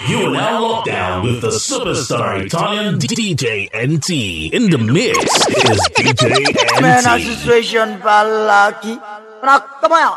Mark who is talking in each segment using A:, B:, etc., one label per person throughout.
A: You are now locked down with the superstar Italian DJ NT. In the mix is DJ NT.
B: Man, a situation palaki. Come on.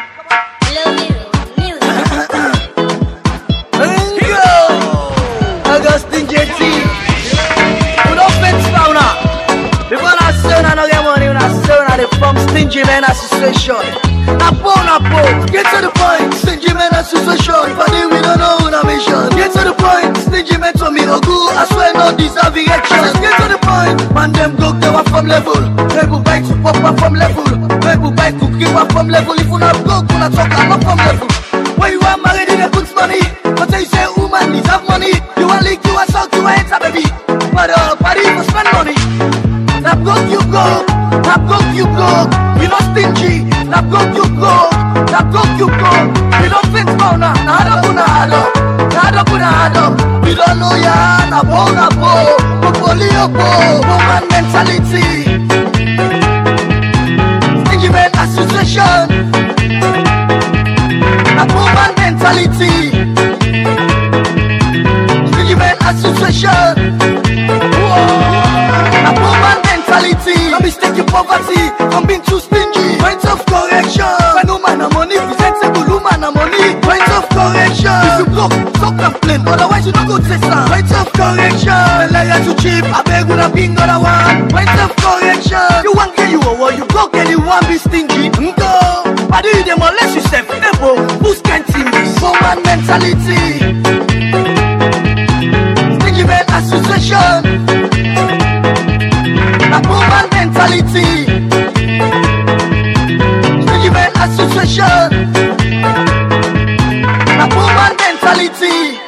B: Augustine JT. Put up fence fauna. Before I say I don't get money, when I say I the from Stingy Man Association. Napo, get to the point. Stingy Man Association. But we don't know the mission. Get to the point. Stingy Man to me, Ogu. I swear no deserving action. Get to the point. Man, them go they were from level. People bike to pop up from level. People bike to keep up from level. If you not go, you not talk, I'm not from level. When you are married, they put money. But they say woman deserve money. You want leak, you want salt, you want enter, baby. But party for spend money. Nap go, you go. Nap go, you go. We not stingy. Nap go, you go. Nap go, you go. We don't think about now. Nada puna hado. Nada puna hado. We don't know ya. Napo, napo. Popolio po. Woman mentality. Stingy Man Association. Napo man mentality. Stingy Man Association. Napo man mentality. No mistake in poverty. I'm being too stingy. Point of correction. When woman a money, presentable woman a money. Point of correction. If you broke, stop complain. Otherwise you don't go test her. Point of correction. When like you too cheap, I beg with a bingo that one. Point of correction. You want get you a war, you go get you want be stingy. Go. I do them unless you self able. Who's can't see me? Woman mentality. Stingy Man Association. Woman mentality. Stingy Man Association. Woman mentality.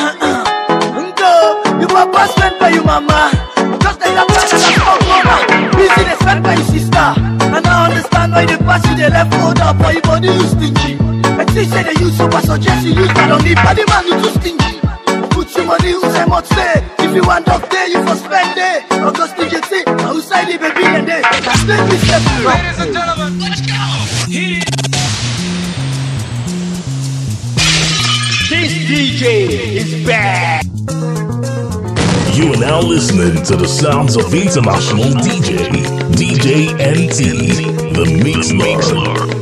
B: Go. You a boss friend for you mama. Just like that person that's not mama. Business friend for your sister. And I understand why they pass you the left order. For your body you stingy. But they say they use super suggest you use that on the body man you too stingy. Put your money who say much say. If you want doctor you for spend it. Augustine JT, outside the baby and they. That's the step.
C: Ladies and gentlemen, let's go.
B: This DJ is bad.
A: You are now listening to the sounds of international DJ, DJ NT, the Mixler.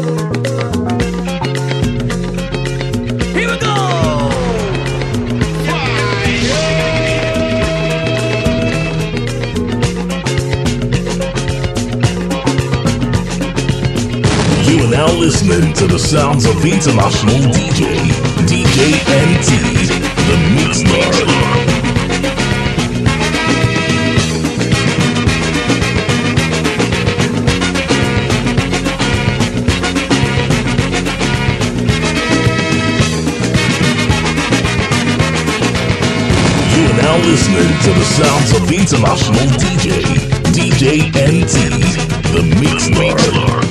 C: Here we go.
A: You are now listening to the sounds of international DJ, DJ NT, the Mixler. Now listening to the sounds of international DJ, DJ NT, the Mixler.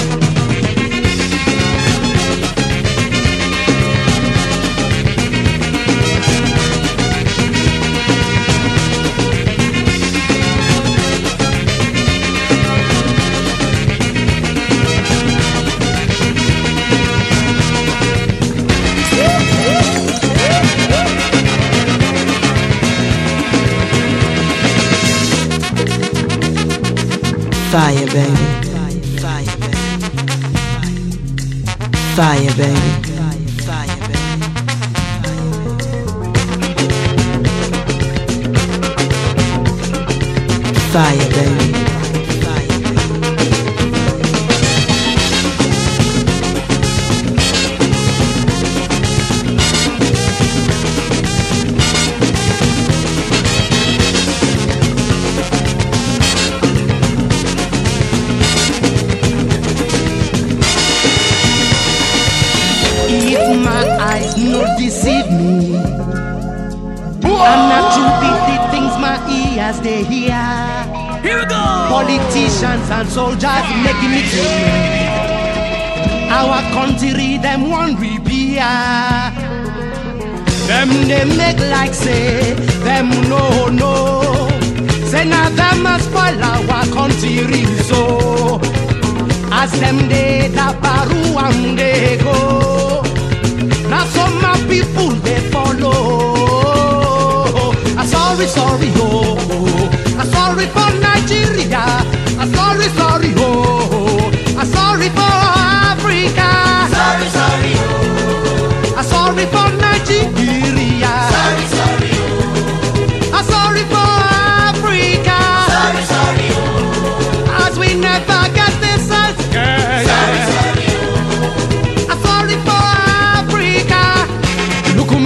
D: Fire, baby. Fire, baby. Fire, baby. Fire, baby.
E: Deceive me. I'm not too big the things my ears they hear.
C: Here we go.
E: Politicians and soldiers making me dream. Our country them one repair. Them they make like say them no. Say now them must spoil our country so. As them they da baru and they go. Now some my people they follow.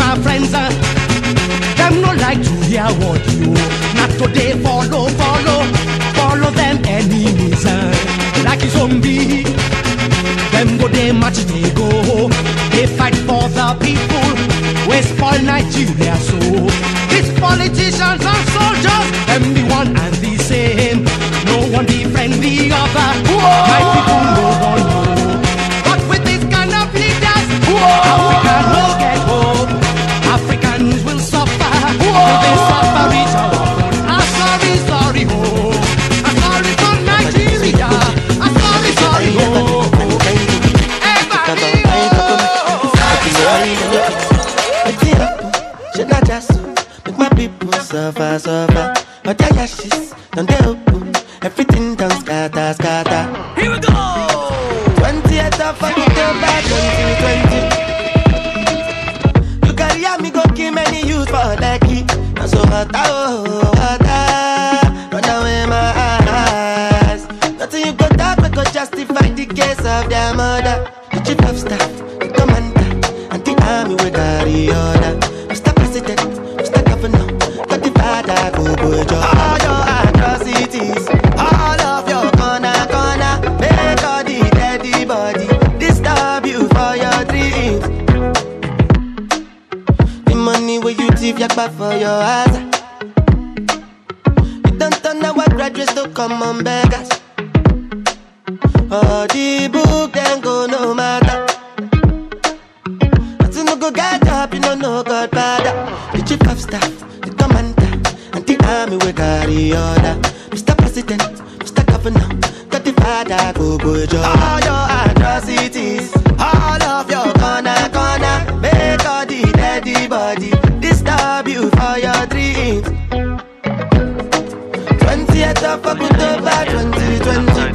E: my friends, them no like to hear what you. Not today, follow them enemies. Like a zombie, them go they march, they go. They fight for the people, we spoil Nigeria so. These politicians and soldiers, them the one and the same. No one defend the other. My people no one know. But with this kind of leaders, Africa will get hope. Africans will suffer. Will they suffer each other? I'm sorry, oh. I'm sorry for Nigeria. I'm sorry, oh.
F: Should I just make my people suffer? But I got shit, don't they open? Everything done scatter.
C: Here we go.
F: 20th of October 2020. You carry me go kill many youth for lucky. I'm so hot, run away my eyes. Nothing you got that we could justify the case of their mother. The chief of staff, the commander, and the army we carry order. Mr. President, Mr. Governor, got the father go job. All your atrocities, all of your corner, make all the dead body disturb you for your dreams. The money where you thief your back for your ass. You don't turn our graduates to come on beggars. Oh, the book then go no matter. As you no go get up, you don't know God father. The chief of staff, the commander, and the army we carry order. Mr. President, Mr. Governor, got the father go job. All your atrocities, all of your corner, make all the dead body disturb you for your dreams. 20th of October 2020.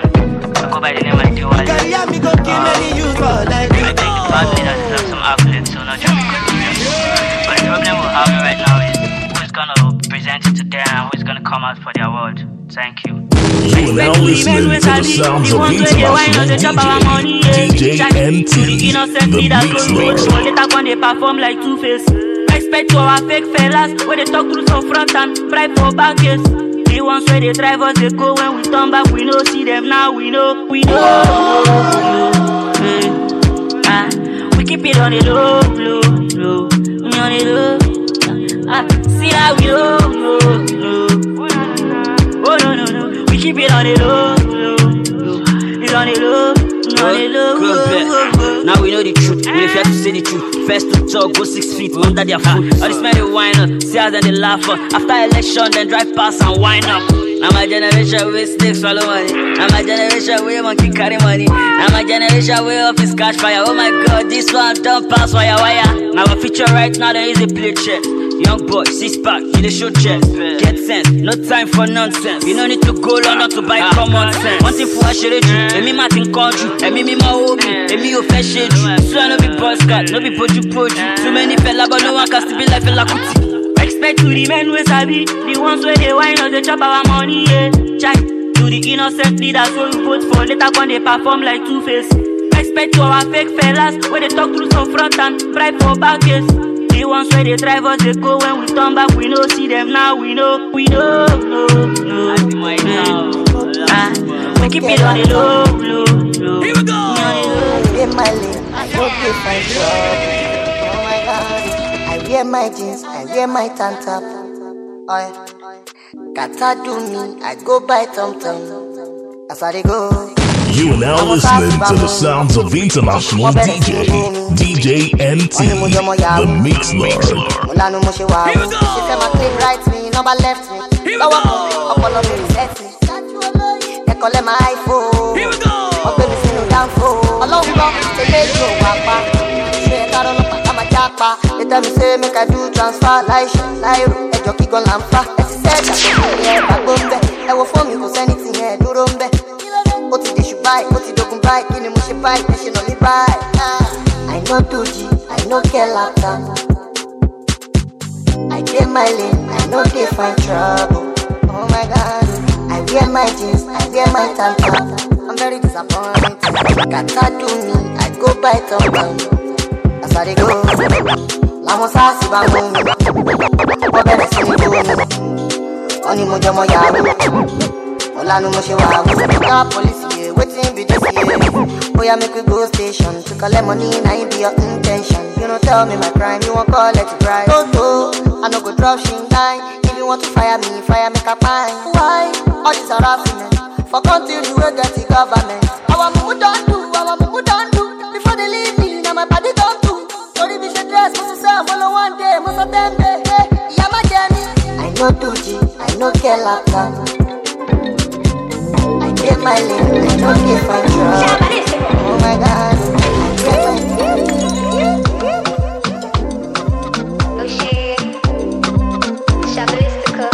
F: Carry me go kill many youth for like
G: I think bad leaders deserve some accolades, so not just but the problem we're having right now is who's gonna present it to them and who's gonna come out for the award. Thank you.
A: You are now listening to the sounds of international DJ NT, the Mix Lord.
H: Later when they perform like Two-Face. Respect to our fake fellas when they talk through some front and bribe for baggage. The ones where they drive us, they go when we turn back. We know, see them now, we know. We keep it on the low. We on the low. See how we low. Oh no. We keep it on the low. It's on the low.
G: Now we know the truth, we have to say the truth. First to talk, go 6 feet under their foot. All this man they whine up, see how then they laugh up. After election, then drive past and wind up. Now my generation we snakes swallow money. Now my generation we monkey carry money. Now my generation we office cash fire. Oh my God, this one don't pass wire. Now a feature right now there is a play check. Young boy, 6-pack, you the show chest. Get sense, no time for nonsense. You no need to go London to buy common sense. One thing for a shade you, emi Martin country, emi me my homie, emi you fresh shade you. So no be boss cat, no be poju. Too many fella, but no one can still be like fella kuti.
H: Respect to the men we sabi, the ones where they whine us, they chop our money, yeah. Chai, to the innocent leaders who we vote for, later when they perform like Two-Face. Respect to our fake fellas, where they talk through some front and bribe for baggage. The ones where they drive us, they go when we turn back. We know, see them now, we know. We keep it on the low.
C: Here we go.
I: In my lane, I don't get my job. Oh my God, I wear my jeans, I wear my tank top. Oh yeah, Kata do me, I go by Tom. That's how they go.
A: You are now listening to the sounds of international DJ NT, the Mix Lord.
I: She said my clean right me, number left me. So up me, set me. They call it my iPhone.
C: Here we go.
I: My baby see no down for. Along long, they make you wapa. She ain't got on up, I'm a japa. They tell me say make I do transfer like Nairo. A jockey gon' lampa. She said that yeah, back bombe. I will for me cause anything here do rumbe. Oti de shubai, oti do kumbai. Kini mushi bai, national ni bai. I know 2G, I know get laptop. I get my lane, I know they find trouble. Oh my God, I wear my jeans, I wear my tank top. I'm very disappointed. Kata do me, I go by Tom. That's how they go. làwọn sáàsì bá mú mi. Wọ́n bẹ̀rẹ̀ sí ní jó mi. Wọ́n ní mo jẹ́ ọmọ yahoo. Mo lánàá mo ṣe wà wò. Ká police here, wetin be this here? Oya make we go station to collect money, na it be your intention. You don't tell me my crime, you won't call it a crime. I no go drop shingline. If you want to fire me make a fine. Why? All this harassment for country you will get the government. Our mumu don't do. Before they leave me, now my body don't do. Sorry, be the dress, must sell follow one day, most of them day. Yeah, my journey. I know 2G, I know get laptop. I get my lane, I know get my truck. Oh my God, I get my oh shit, Shabalistica.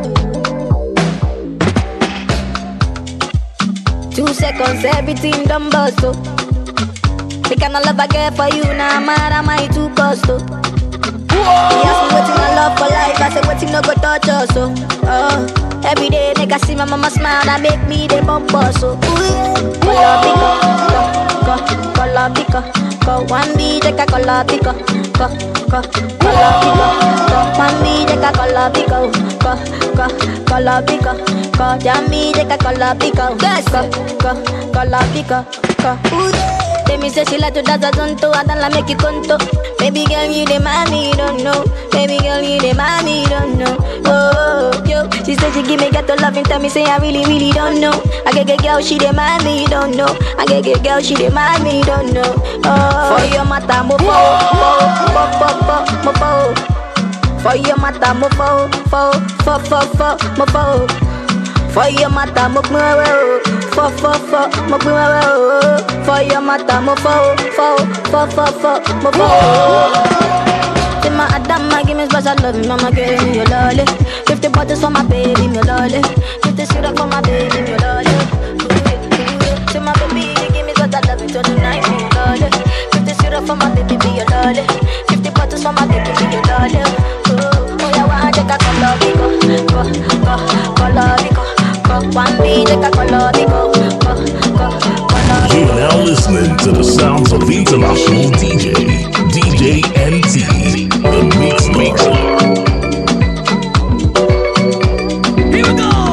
J: 2 seconds, everything done bust, oh. The kind of love I get for you, now I'm mad at my too cost, oh. He asked me what's my love for life, I said what's no go touch us, oh. Every day, nigga see my mama smile, that make me the bump us, so. Color pico, go one B, take a color pico, go, color pico, go one B, take a color pico, go, color pico, go jammy, take a color pico, go, color pico, go. Tell me say she like to dance a zonto, I don't like make it conto. Baby girl, you the mommy, you don't know. Baby girl, you the mommy, you don't know. Oh, yo, she said she give me ghetto love and tell me say I really don't know. I get girl, she the mommy, you don't know. I get girl, she the mommy, you don't know. Oh, for your mata, mo for your mata, mo mo for your mata, mo for your mata, mo Say my Adama, give me special love, mama, give me your lolly. 50 bottles for my baby, me lolly. 50 syrup for my baby, me lolly. Say my baby, give me special love until the night, me lolly. 50 syrup for my baby, be your lolly. 50 bottles for my baby, be your lolly. Oh yeah, I take a color,
A: You are now listening to the sounds of international DJ NT, the Mix Maker.
C: Here we go.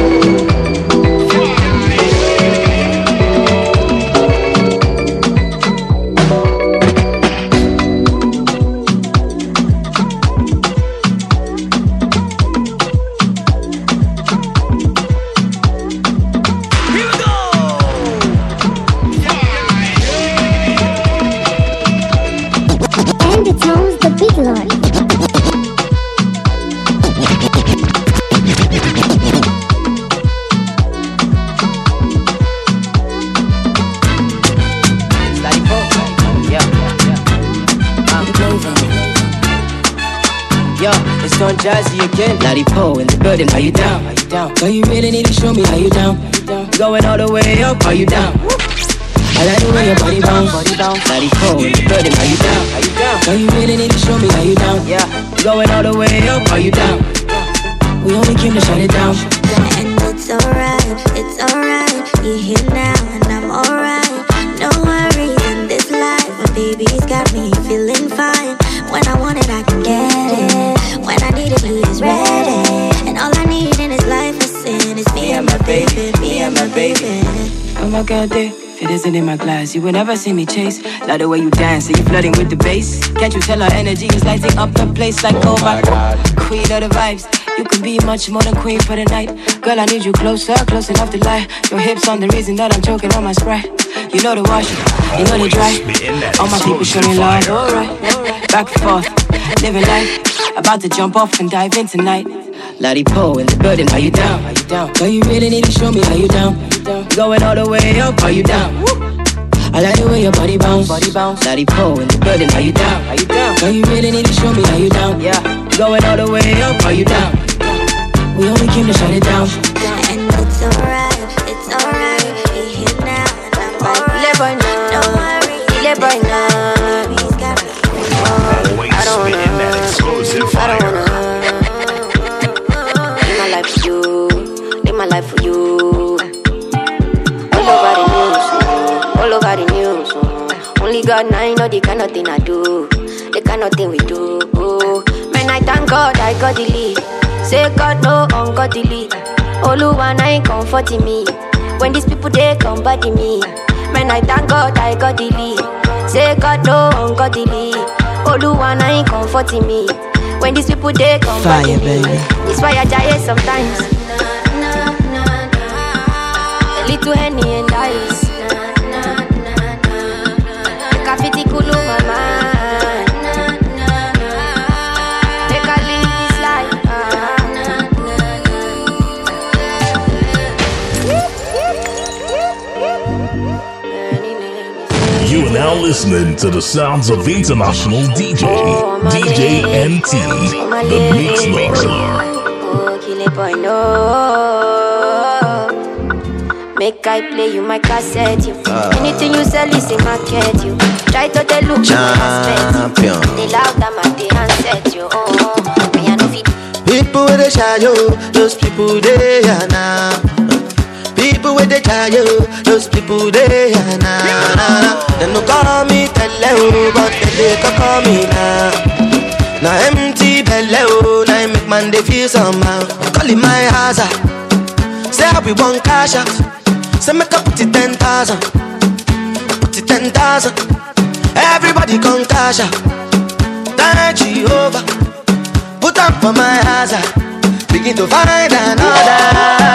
K: Jazzy again, Lottie Poe in the building. Are you down? Are you down? Girl, you really need to show me how you down. Going all the way up. Are you down? I like the way your body bounce. Lottie Poe in the building. Are you down? Are you down? Girl, you really need to show me how you down. Yeah. Going all the way up. Are you down? We only came to shut it down.
J: And it's alright. You're here now and I'm alright. No worries in this life, but baby's got me feeling fine. When I want it, I can get it. When I need it, he is ready. And all I need in his life is sin. It's me and my baby, me and my baby.
K: Oh my God, if it isn't in my class, you would never see me chase. Love the way you dance, and you flirting with the bass. Can't you tell our energy is lighting up the place like, oh my God, queen of the vibes. You could be much more than queen for the night. Girl, I need you closer, close enough to lie. Your hips on the reason that I'm choking on my Sprite. You know the wash, you know the dry. All my people showing love, alright. Back and forth, living life. About to jump off and dive in tonight. Lottie Poe in the building, are you down? Are you down? Girl, you really need to show me how you down. Going all the way up, are you down? I like the way your body bounce. Lottie Poe in the building, are you down? Are you down? Girl, you really need to show me how you down. Yeah. Going all the way up, are you down? We only came to shut it down.
J: And it's alright. We're here now and I'm alright. Don't worry, boy, now. He's got me. I don't wanna live my life for you. Live my life for you. All over the news. Only God and I know the kind of thing I do. The kind of thing we do. God, I got the lead. Say God, no ungodly. Oluwa na ain't comforting me. When these people they come body me. Man, I thank God, I got the lead. Say God, no ungodly. Oluwa na ain't comforting me. When these people they come body me. It's why I die sometimes. A little Henny and ice. Kafiti kulu mama. Make I live this life.
A: You are now listening to the sounds of international DJ, DJ NT, the Mix Mixer.
J: Oh, kill it boy, no. Make I play you my cassette, you. Anything you sell is in market, you. Try to they look aspect, you. They loud them at the handset, you. Oh, me I no fit.
F: People with the shy, yo, those people they are now. People with the shy, yo, those people they are now. They no call me tele, but they can call me now. Now empty belly, now make man they feel somehow. Call it my hazard. Say I be one cash out. Say make up put it 10,000. Put it 10,000. Everybody come cash out. Thank Jehovah. Put up for my hazard. Begin to find another.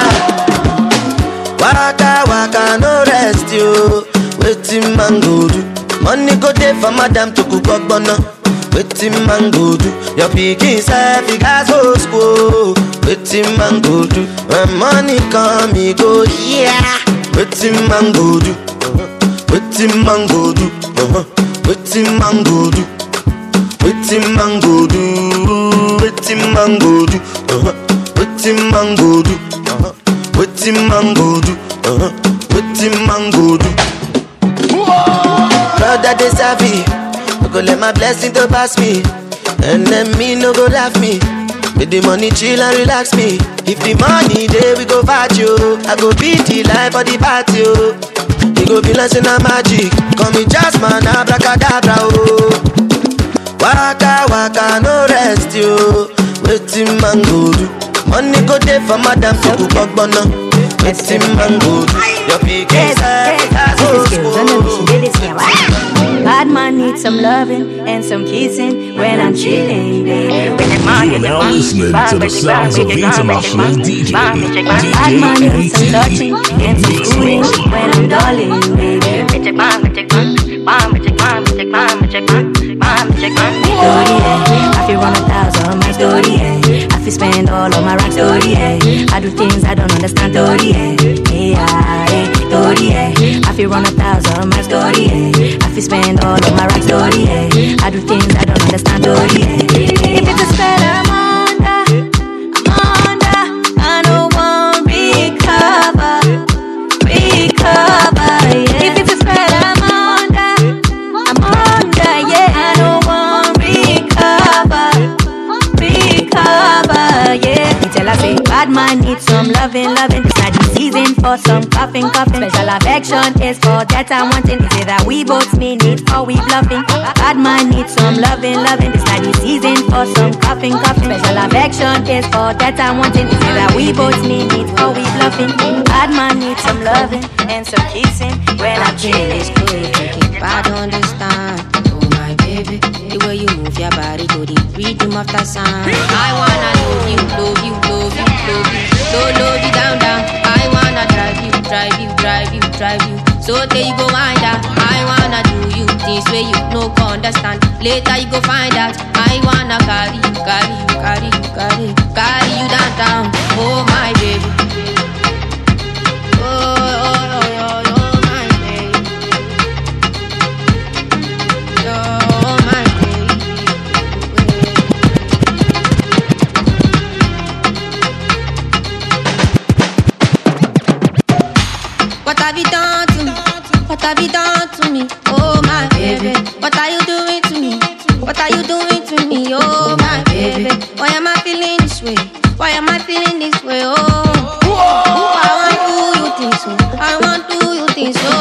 F: Waka waka no rest you. Waiting man go do. Money go there for madam to cook up bono. Waiting man go do. Your picking self you guys go school. Waiting man go do. When money come me go yeah. Waiting man go do. Waiting man go do. Waiting man go do. Waiting man go do. Waiting man go do. Waiting man go do. Waiting man go do. Waiting man go do. Brother they savvy. I go let my blessing to pass me. And then me no go laugh me. With the money chill and relax me. If the money there we go party you. I go beat the life for the party you. He go be like a magic. Call me Jasmine abracadabra oh. Waka waka no rest you. Waiting man go do. Money go there for madam to cook up bono. Waiting man go do. Your picking
J: bad man needs some loving and some kissing when I'm chilling.
A: You are now listening to the sounds of international DJ,
J: Bad man needs some touching and some schooling when I'm darling, baby. I feel run 1,000 my story, I feel spend all of my racks, story, I do things I don't understand, story, I feel run 1,000 my story, I feel spend all of my racks, story, I do things I don't understand, story, if it's a spell I'm under, I don't want recover, yeah. If it's a spell I'm under, yeah. I don't want recover, yeah. Me tell her say, bad man needs some loving. It's not the season for some coughing. Special affection is for that I'm wanting. They say that we both mean it or we bluffing. Bad man needs some loving. It's not the season for some coughing. Special affection is for that I'm wanting. They say that we both mean it or we bluffing. Bad man needs some loving and some kissing when I'm chilling. It's cool if I don't understand. Oh my baby, the way you move your body to the rhythm of the sound. I wanna love you down. I wanna drive you. So there you go wind up. I wanna do you things where you no go understand. Later you go find out. I wanna carry you down. Oh my baby. What have you done to me? What have you done to me? Oh my baby. What are you doing to me? What are you doing to me? Oh my baby. Why am I feeling this way? Why am I feeling this way? Oh, I want to do you things so. I want to do you things so.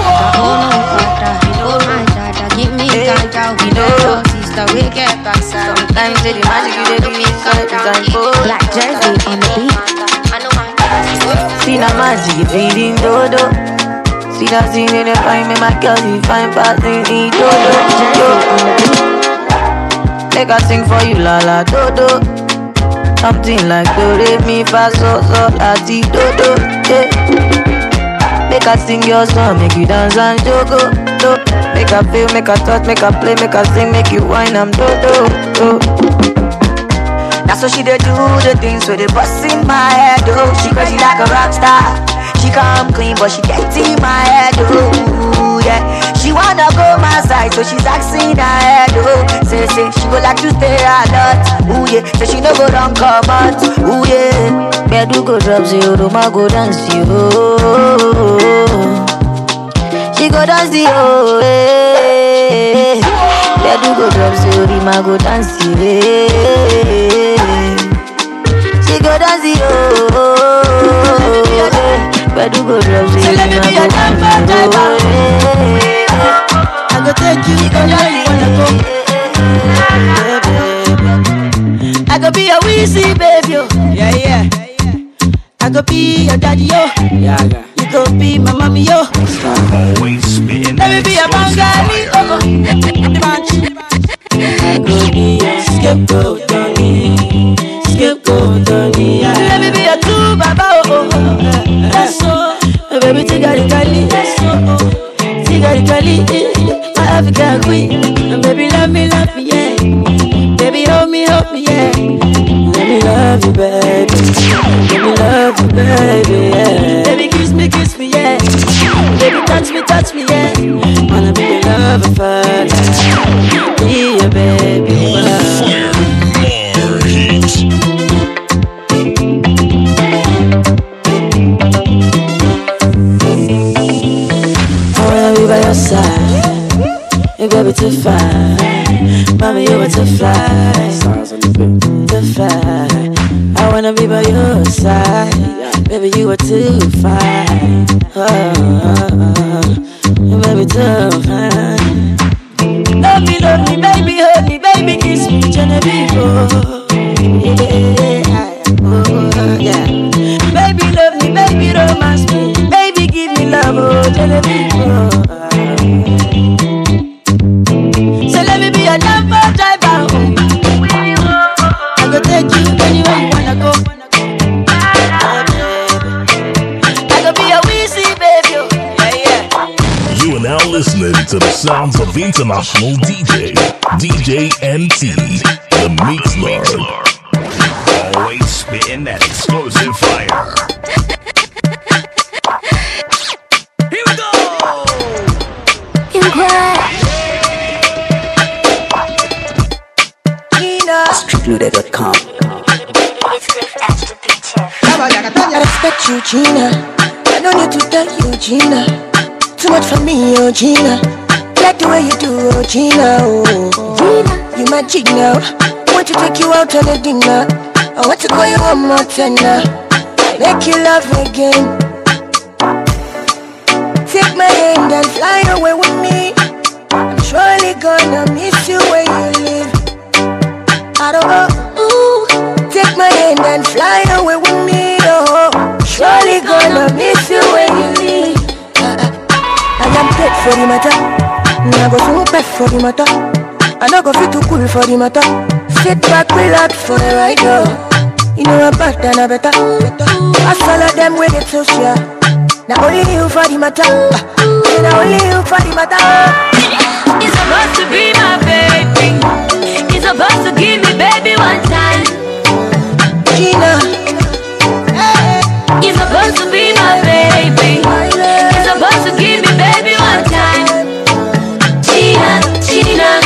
J: Oh no, Father, oh my Dada, give me can't out. Your sister will get back.
L: Sometimes say the magic you dey do inside the time for
J: Black Jersey on the beat.
L: See the magic you feeding dodo. See that thing in the fine, me my girl you fine passing in dodo. Make I sing for you la la dodo. Something like do re mi fa so so la ti dodo. Yeah. Make I sing your song, make you dance and jogo. Do. Make I feel, make I touch, make I play, make I sing, make you whine, I'm do. That's what she dey do, the things with the bust in my head, oh. She crazy like a rock star. She come clean, but she get in my head, oh. Yeah, she wanna go my side, so she's asking her head, oh. Say, she go like to stay a lot, ooh yeah. So she no go down come out, ooh yeah. Bedu go drop zero, Roma go dance you, oh. She go dance the oh, eh. Bedu go drop zero, Roma go dance you, eh. She go dance the oh, eh. Bedu go drop zero, Roma go dance you, eh. I go take you, I go be a Weezy baby, yo. Yeah. I go be your daddy, yo. Yeah. You go be my mommy, yo.
A: Always spitting.
L: Let me be a Bengali, oh. I go be a scapegoat, Tony. Scapegoat, Tony. Let me be a true baba, oh. That's so. Baby, Tigari, that's so. Tigari, my African queen. Baby, love me, yeah. Baby, hold me, yeah. Let me love you, baby. Let me love you, baby, yeah. Baby, kiss me, yeah. Baby, touch me, yeah. Wanna be your lover forever. Be your baby,
A: Fire, more heat.
L: I wanna be by your side. Hey, baby, too fine. Mommy, you were too fly. Too fly. I wanna be by your side. Baby, you were too fine. Baby, too fine. Love me, baby, hold me, baby, kiss me, Genevieve. Yeah. Baby, love me, baby, romance me. Baby, give me love, oh, Genevieve. So let me be a Lambo driver. I go take you anywhere you wanna go. I go be a Weezy baby. Yeah.
A: You are now listening to the sounds of international DJ NT, the Mix Lord. Always spitting that explosive fire.
C: Here we go.
D: Streetloader.com.
M: I respect you, Gina. I don't need to tell you, Gina. Too much for me, oh Gina. Like the way you do, oh Gina, oh Gina. You my Gina. I want to take you out on a dinner. I want to call you one more tenner. Make you love again. Take my hand and fly away with me. I'm surely gonna miss you where you live. I don't know, ooh. Take my hand and fly away with me, oh. Surely gonna miss you where you live. I am dead for the matter. I go so bad for the matter. I don't go fit too cool for the matter. Sit back, relax for the ride, oh. You know I'm bad and I better. I follow them with it so sure. Now only you for the matter. Now only you for the matter.
N: It's supposed to be my baby. It's supposed to give me baby one time.
M: Gina.
N: It's supposed to be my baby. It's supposed to give me baby one time. Gina, Gina,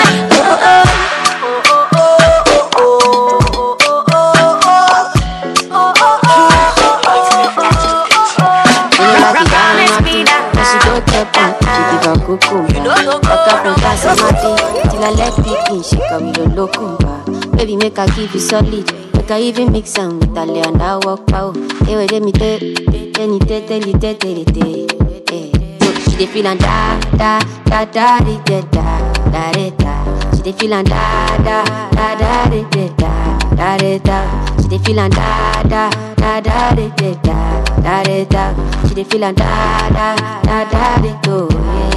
J: till I let pikin, she come with a locumba. Baby, make I give you solid. Make I even mix them with Ale and I walk pow. Hey, wait, let me tell you. She dey feel and da da da da da da da da da. She dey feel and da da da da da da da da. She dey feel and da da da da da da da da. She dey feel and da da da da da do.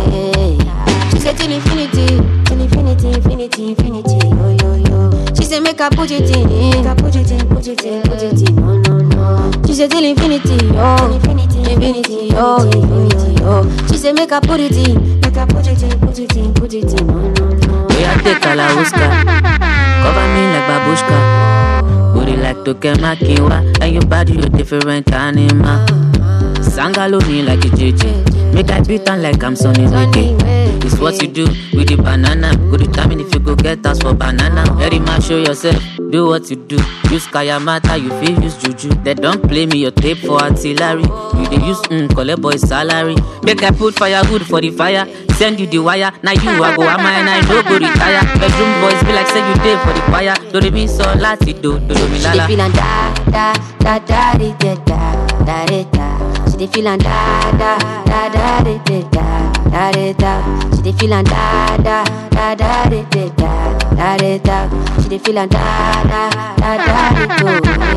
J: She say till infinity, infinity, oh yo yo. She say make her put it in, put it in, no. She say till infinity, oh, infinity, oh. She say make her put it in, put it in, no.
L: We are take a la Oscar, cover me like babushka. Booty like Tokemakiwa, and your body a different animal. Sangaloni like a JJ, make I beat on like I'm Sonny Ricky. It's what you do with the banana. Go determine if you go get us for banana. Very much show yourself, do what you do. Use Kayamata, you feel use Juju. They don't play me your tape for artillery. You they use collect boy salary. Make I put firewood for the fire. Send you the wire. Now you I go am and I no go retire. Bedroom boys be like say you did for the choir. Do they be so lati do mi lala.
J: She dey feel and da da da da da da da. She dey feel and da da da da da da da. She dey feel and da da da da da da da. She dey feel and da da da da da.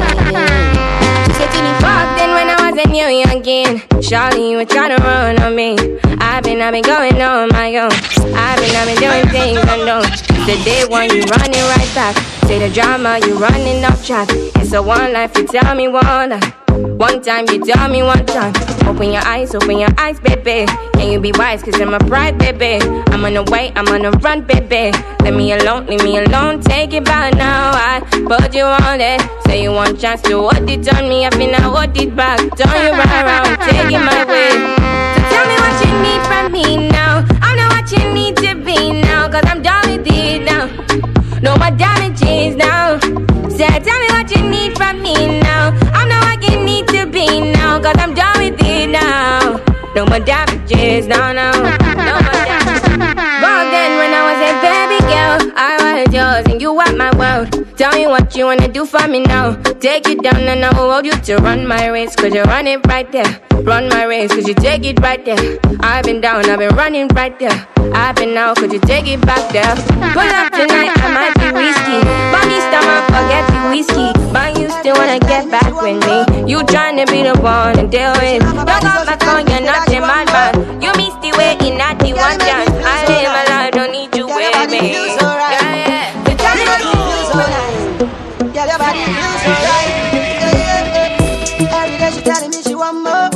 J: She said to me, fuck then when I wasn't new again. Charlie, you were trying to run on me. I've been going on my own. I've been doing things unknown. The day one you running right back. Say the drama you running off track. It's a one life you tell me one life. One time you tell me one time. Open your eyes, baby. Can you be wise, cause I'm a pride, baby. I'm on the way, I'm on the run, baby. Leave me alone, take it back now. I put you on it. Say you want chance to hold it on me. I finna hold it back. Turn you around, take it my way. So tell me what you need from me now. I'm not what you need to be now, cause I'm done with it now. No more damages now. Say tell me what you need from me now. I'm not what you need to be now, cause I'm done with it now. No more damages, no more damages. Back then when I was a baby girl, I was yours and you were my world. Tell me what you wanna do for me now. Take it down and I will hold you to run my race, cause you run it right there. Run my race, cause you take it right there. I've been down, I've been running right there. I've been out, could you take it back there? Pull up tonight, I might be risky. Bunny stomach, forget the whiskey. But you still wanna get back with me. You tryna be the one to deal with. Don't got my phone, you're not in my mind. You missed the way in not the one chance. I live my life, don't need you with me.
F: Yeah, yeah. The body feels so nice. Yeah, your body feels so right. Every day she telling me she want more.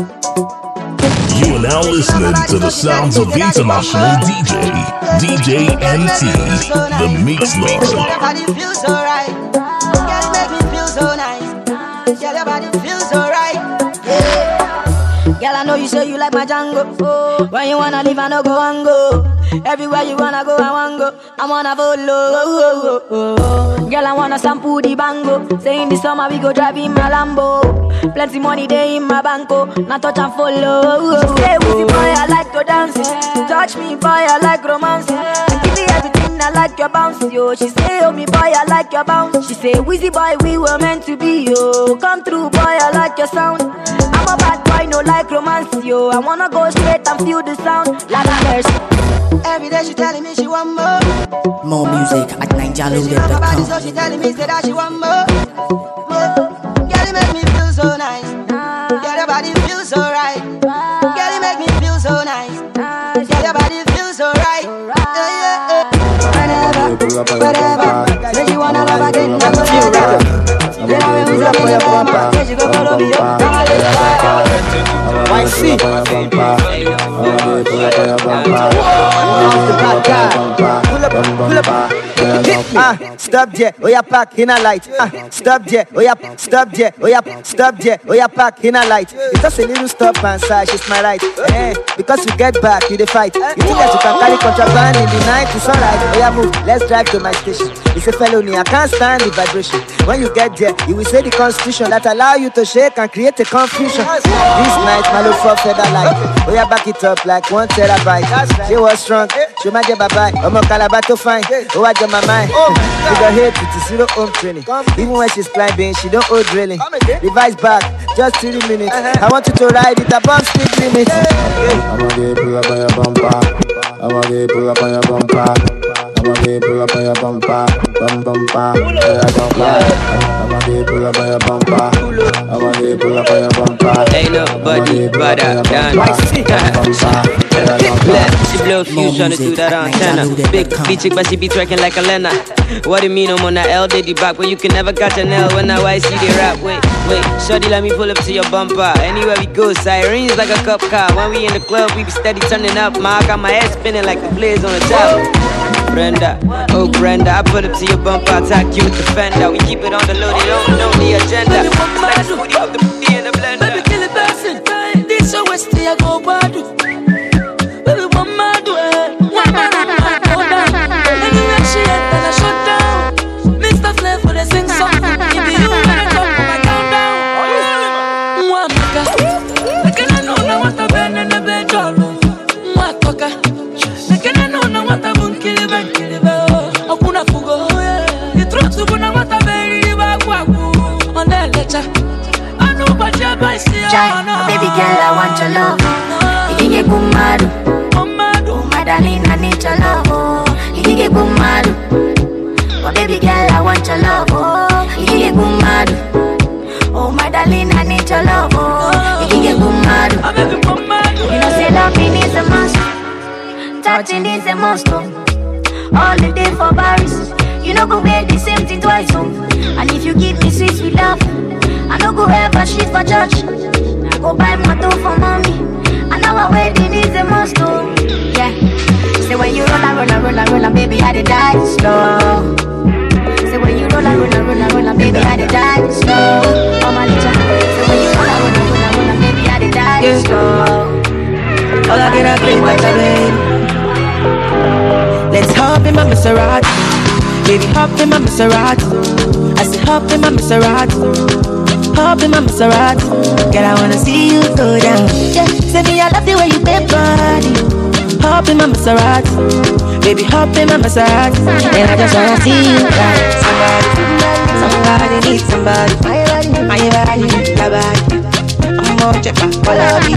A: You are now listening to the sounds of international DJ NT, the Mix Lord.
F: Your body feels so right. Girl, you make me feel so nice. Girl, your body feels so right.
M: Girl, I know you say you like my Django. Oh, when you wanna leave, I no go and go. Everywhere you wanna go, I wanna go. I wanna follow. Girl, I wanna sample the bango. Say in the summer we go drive in my Lambo. Plenty money day in my banco. Now touch and follow. She say, Wizzy boy, I like to dance. Touch me, boy, I like romance. Give me everything, I like your bounce, yo. She say, oh me boy, I like your bounce. She say, Wizzy boy, we were meant to be, yo. Come through, boy, I like your sound. I'm a bad boy, no like romance, yo. I wanna go straight and feel the sound. La la mercy.
F: Every day she telling me she want more.
D: More music at
F: NineJaLoaded.com. So she telling me that she want more. Girl, you make me feel so nice. Girl, your body feels so right. Girl, you make me feel so nice. Girl, your body feels so right. Whenever, say you wanna love again, I'm gonna do that. Then I will say you wanna say she go follow me up.
B: Why see? Stop there, oh yeah, pack in a light. Stop there, oh yeah, stop there, oh yeah, stop there, oh yeah, pack in a light. It's just a little stop and side, she's my right. Because you get back, you the fight. You think that you can carry contraband in the night, it's alright. Oh yeah, move, let's drive to my station. It's a felony, I can't stand the vibration. When you get there, you will say the constitution that allow you to shake and create a confusion. This night, my love for feather light. Oh yeah, back it up like 1 terabyte. She was strong, she might get bye-bye. I'm a calabato fine, oh I get my mind. We got hit with the 0 home training. Even when she's climbing, she don't hold drilling. Revise back, just 3 minutes. I want you to ride it above speed limit.
O: I'ma get pull up on your bumper. I'ma get pull up on your bumper. I'ma be pull up on your bumper, bumper. I'ma be pull up on your bumper. I'ma be pull up on your bumper.
P: Ain't nobody better than she blow fuse tryna do that antenna. Big chick but she be twerking like a Lena. What do you mean I'm on that L Diddy back, but you can never catch an L when I see the rap. Wait, shorty let me pull up to your bumper. Anywhere we go, sirens like a cop car. When we in the club, we be steady turning up. I got my head spinning like the blades on a top. Brenda, oh Brenda, I pull up to your bumper, attack you with the fender. We keep it on the low, they don't know the agenda. It's like a smoothie with the booty in the blender.
E: Baby, kill it, person. This your West, I go bad. Baby, one man do it. One man go down. Anywhere she enter, I shut down. Mr. Flavor, they sing something. Give me you when I drop my countdown. One maker. I cannot know now what I've been in the bed, darling. One talker. I cannot know now what I've been killing, Okuna fugo. You throw to one what I've been in the back. On that letter. I know what you're by
J: Baby girl, I want your love. Ikige kumadu, oh my darling, I need your love. Ikige kumadu, oh baby girl, I want your love. Ikige kumadu, oh my darling, I need your love. Ikige kumadu, you know say loving is a must, touching is a must. All the day for Paris, you know go wear the same thing twice. And if you give me sweet love, I no go ever shit for church. I go buy motor for mommy. And our wedding is a must. Yeah. Say when you roll and baby, I die slow. Say when you roll and baby, I die slow. Oh my little. Say when you roll and baby, I die slow.
L: All I get a clean like a baby. Let's hop in my Maserati. Baby, hop in my Maserati. I said hop in my Maserati. Hop in my Maserati. Girl, I wanna see you go down. Yeah, say me I love the way you bend body. Hop in my Maserati. Baby, hop in my Maserati. And I just wanna see you ride. Somebody needs somebody. My body, your body. I'm gonna check my quality.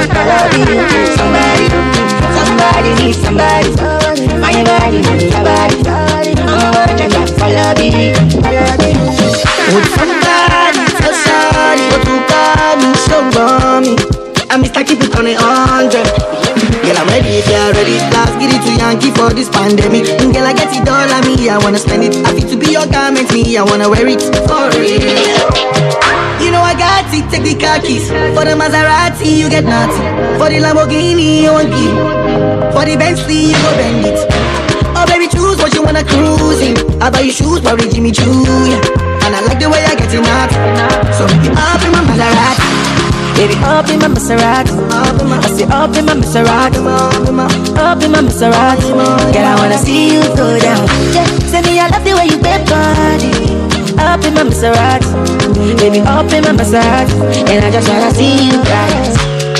L: Somebody needs somebody. My body, your body. I'm gonna check my quality. With somebody so sorry, but you got me so bummy. I'm Mr. Keep it on 100. Girl, I'm ready if you're ready. Let's get it to Yankee for this pandemic. Girl, I get it all on me, I wanna spend it. I feel to be your garment, me, I wanna wear it for real. You know I got it, take the car keys. For the Maserati, you get nothing. For the Lamborghini, you won't give. For the Bentley, you go bend it. Oh baby, choose what you wanna cruise in. I buy you shoes, probably Jimmy Choo, yeah. And I like the way I get it up. So up in my Maserati. Baby, up in my Maserati. I say up in my Maserati. Up in my Maserati. Girl, I wanna see you go down. Yeah, say me I love the way you bend body. Up in my Maserati. Baby, up in my Maserati. And I just wanna see you rise.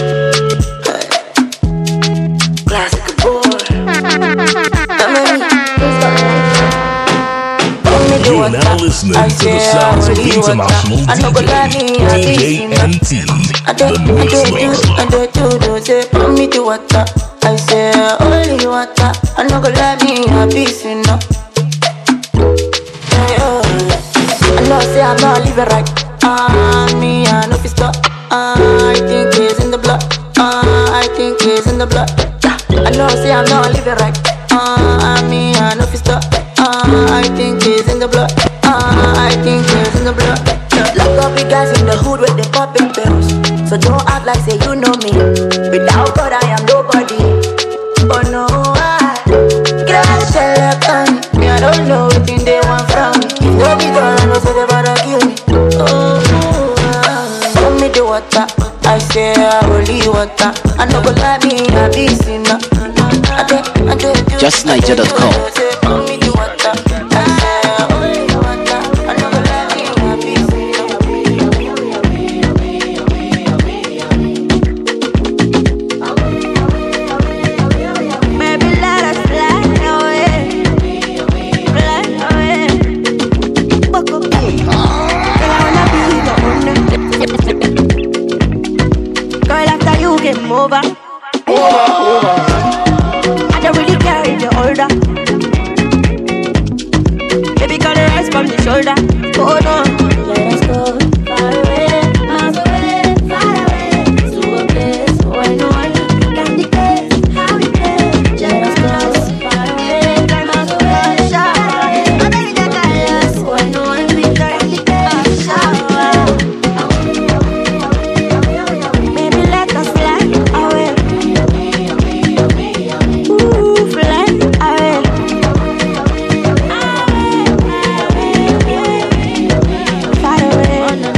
L: Classic boy.
A: You're now listening to the sounds of international DJ NT, the Mix Lord.
Q: I do me the water. I say only water. I no go let me a piece enough. I know say I'm not living right. Me I know fi stop. I think it's in the blood. I think it's in the blood. I know say I'm not living right. Me I know fi stop. I think it's in the blood. I think it's in the blood.
J: Lock up the guys in the hood with the popping pills. So don't act like say you know me. Without God I am nobody. Oh no,
Q: me I don't know what they want from me. If no be God, I know so they better kill me. Pour me the water. I say holy water. I know go let me a piece enough.
R: JustNiger.com.
J: Over. I don't really care if you're older.
Q: shoulder. Hold on, let us go far away, miles away, far away, to a place where no one can dictate how we play. Let us go far away, miles away, shower. Where no one can dictate, shower. Maybe let us fly away. Ooh, fly away. Far away.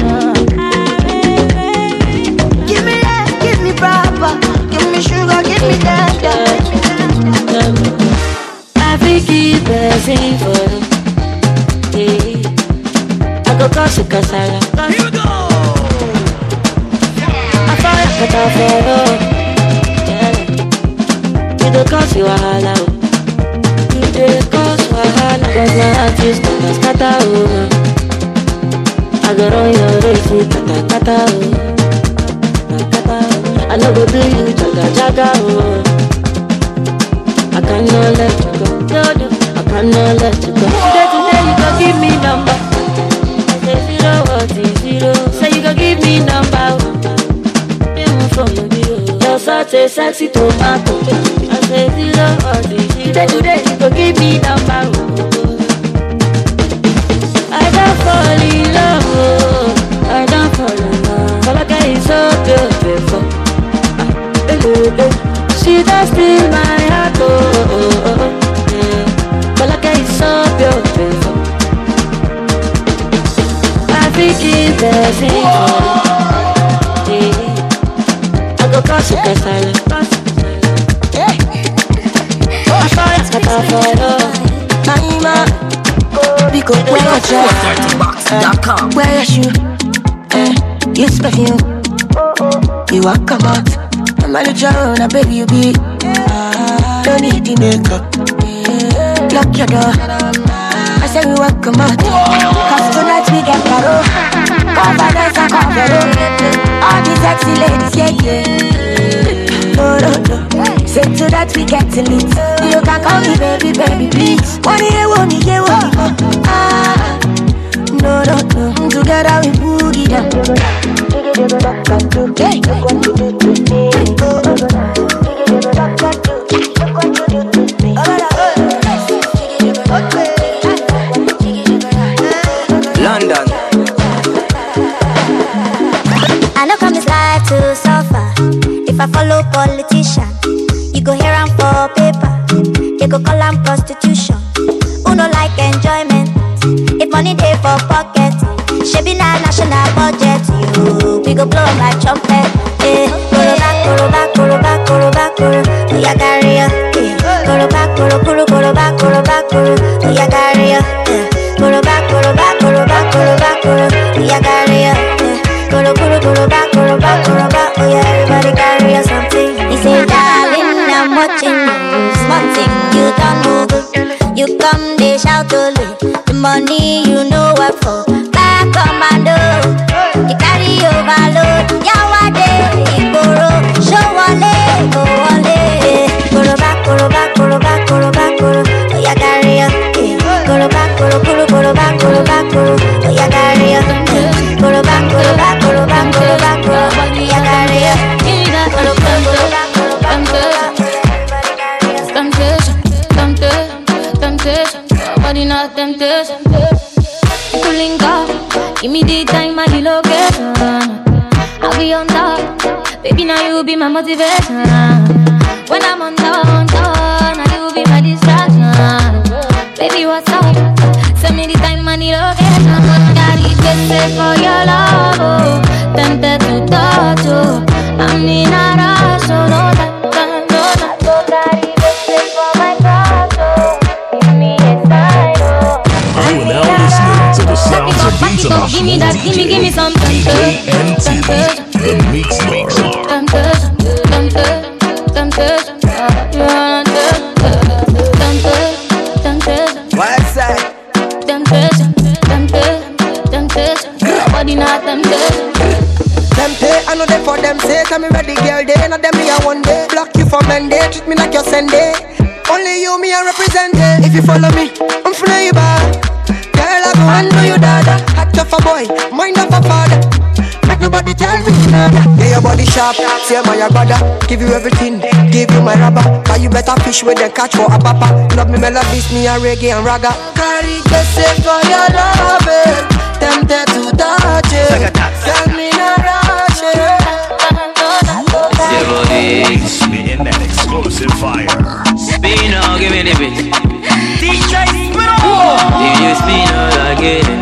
Q: Give me love, give me proper, give me sugar, give me that. I keep blessing for you. I go cause you casala. Here we go. I fire but I follow. You don't cause you wahala. You don't cause wahala. Cause my heart is gonna scatter. I got on your race, kata kata. I no go do you jaga jaga. I cannot let you go. No, no, I cannot let you go. Today you go give me number. I say 0 what is 0. Say you go give me number. Even from the video. You're such a sexy tomato. I say 0 what is 0. Today you go give me number. I don't fall in love. I don't fall in love. All I got is so beautiful. She does steal my heart, but like it's so beautiful. I think it's the same. I go cross the castle. I follow. Because wear your dress, wear your shoe, use perfume. You walk about. I'm a little baby, you be. Don't need the makeup. Lock your door. I say we welcome out. Cause tonight we get paro. Cover dance and cover roll. All the sexy ladies, yeah. No. Say to that we get to lit. You can call me baby, baby, please. One year. No. Together we boogie down. Hey.
F: London.
J: I know come this life to suffer. If I follow politician, you go hear am for paper. They go call am prostitution. Who no like enjoyment? If money dey for pocket, shebi na national budget. We go blow like trumpet. Koroba. Oya carry ya. Koroba. Oya carry ya. Koroba. Oya carry ya. Koroba. Oya everybody carry ya something. He say, darling, I'm watching you. Small thing you don't know good. You come they shout only. The money you know what for. Back commando. You carry overload. Yawade, Igboro. Show wale, go wale. Koroba. Oya carry ya. Koroba. Oya carry ya. Koroba. Oya carry ya. Temptation. Body not temptation. Pulling up. Give me the time and the location. I'll be on top. Baby, now you be my motivation. When I'm on top, now you be my distraction. Baby, what's up? Send me the time and the location. Got it best for your love, oh. Tempted to touch you. I'm in a rush, so no time. So got it best for my crush, oh. Give me a sign, oh.
A: You are now listening to the sounds of international
J: Give me that, give me some
A: DJ NT, the Mix Lord.
F: What's that?
J: Temptation. Body not temptation.
F: I know they for them say, tell me ready girl, they know them me a one day. Block you for Monday, treat me like your Sunday. Only you me a represent it. If you follow me, I'm finna you back. Girl, I
M: go handle you, dada. Hat of a boy, mind of a father. Make nobody tell me nada. Yeah, your body sharp, say my brother. Give you everything, give you my rubber. But you better fish with the catch for a papa. Love me melodies, me a reggae and raga. Carry the same for your love, tempted to touch it. Tell me not rush it.
A: Your body spitting that explosive fire.
P: Spin now, give me the beat.
C: DJ Spin up.
P: If you spin all again.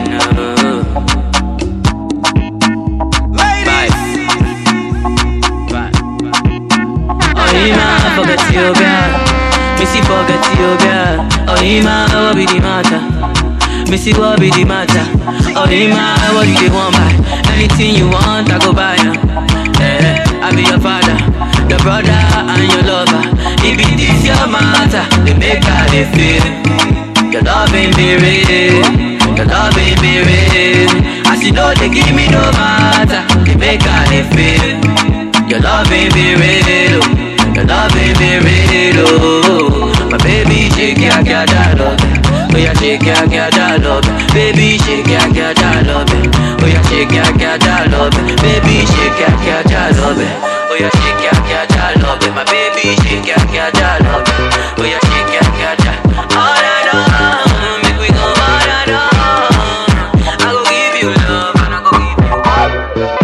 P: Forget you, girl. Missy, forget you, girl. Oh, Ima, what be the matter? Missy, what be the matter? Oh, Ima, what do you want buy? Anything you want, I go buy now. I be your father, your brother, and your lover. If it is your matter, they make how they feel. Your love ain't be real. Your love ain't be real. As you know, they give me no matter. They make how they feel. Your love ain't be real. Your love ain't be real, oh. My baby, shake ya, ya, da, love. Oh, yeah, shake ya, ya, da, love. Baby, shake ya, ya, da, love. Oh, yeah, shake ya, ya, da, love. Baby, shake ya, ya, da, love. Oh, yeah, shake ya, ya, da, love. My baby, shake ya, ya, da, love. Oh, yeah, shake ya, ya, da. All I know, make we go all I know. I go give you love, and I go give you love.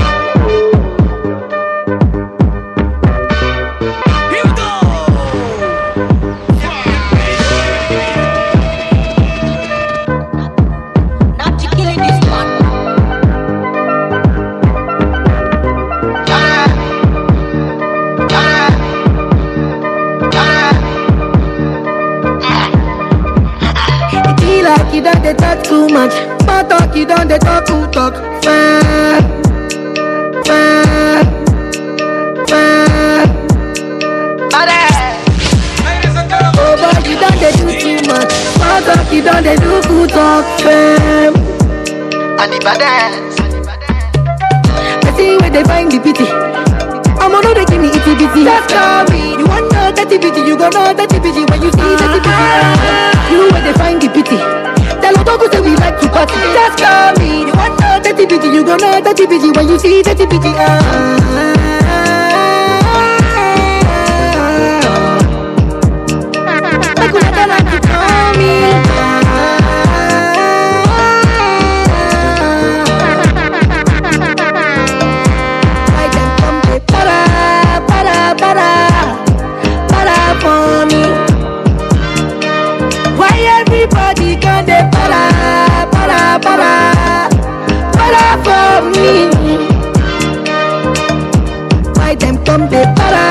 M: You don't they talk too much. My talk, you don't they talk too talk. Fair. Oh boy, you don't they do too much. My talk, you don't they do too talk. Fair. And the badass. I see where they find the pity. I'm gonna they give me itty bitty. Just call me. You want know that bitty, you gon' know that bitty when you see that bitty. You where they find the pity. Tell us don't say we like to party. Just call me. You want know that bitty, you gon' know that bitty when you see that bitty. Like we don't like to call me. For me, why everybody can they para for me? Why them come they para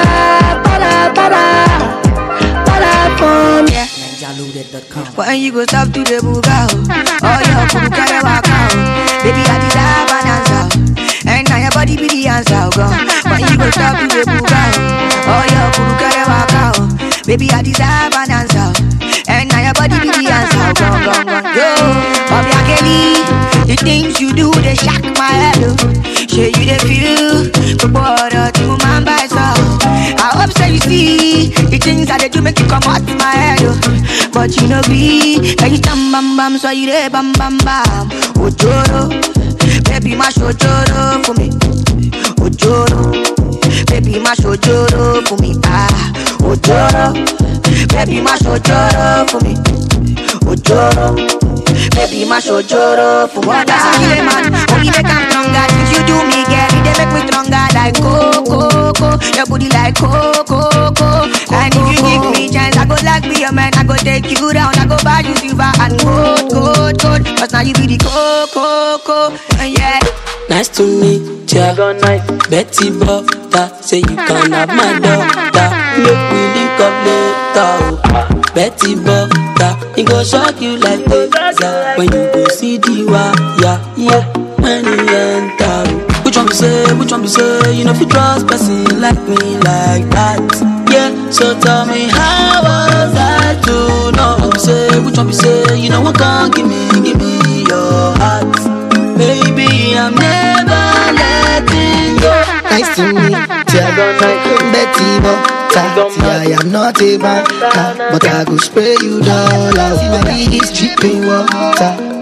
M: for me? When you go stop to the buga, oh your buga they walk out. Baby I did have an answer, and now your body be the answer. When you go stop to the buga, oh your buga they walk out. Baby, I deserve an answer, and now your body be the answer. Yo, Bobby Kelly, the things you do they shock my head. Show you the feel, but border to man by soul. I hope so you see the things that they do make you come out my head. But you know be, can you stand bam bam so you dey bam bam bam. Ojoro, baby mash ojoro for me. Ojoro, baby mash ojoro for me. Ojoro, baby mash ojoro for me. Ojoro, baby mash ojoro for me. That's a killing man, only make I'm stronger. Since you do me, girl, they make me stronger like coco. Your booty like coco. And if you give me chance, I go like be your man. I go take you down, I go buy you silver and gold. Cause now you be the coco, yeah.
R: Nice to meet ya, Betty Butter. Say you can have my daughter. Make we link up later. Betty Butter, it go shock you like this when you go see the wire. Yeah, when you enter. Which one be say? You know if you trust person like me like that. Yeah, so tell me how was I to know? Which one be say? You know what can't give me your heart. Baby, I'm never letting go.
M: Nice to meet ya, Betty Butter. See, I am not a banker, but I go spray you $. See my big is dripping water.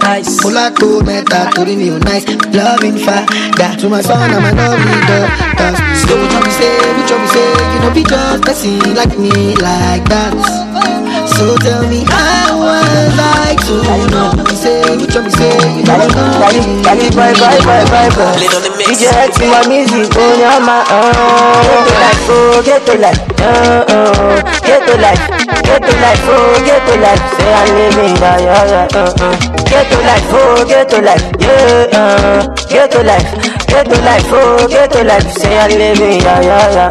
R: ice.
M: Mulatto, meta, to the new nice. Loving father, to my son, I'm a lovely daughter. So which one we say, you know, be just person like me like that. So tell me how I like to know. Which one we say, you know, I'm not
R: bye. DJ X in my music, oh yeah, my get to life, get to life, get to life, oh, get to life, say I'm living, yeah, get to life, oh, get to life, yeah, get to life, oh, get to life, say I'm living, yeah,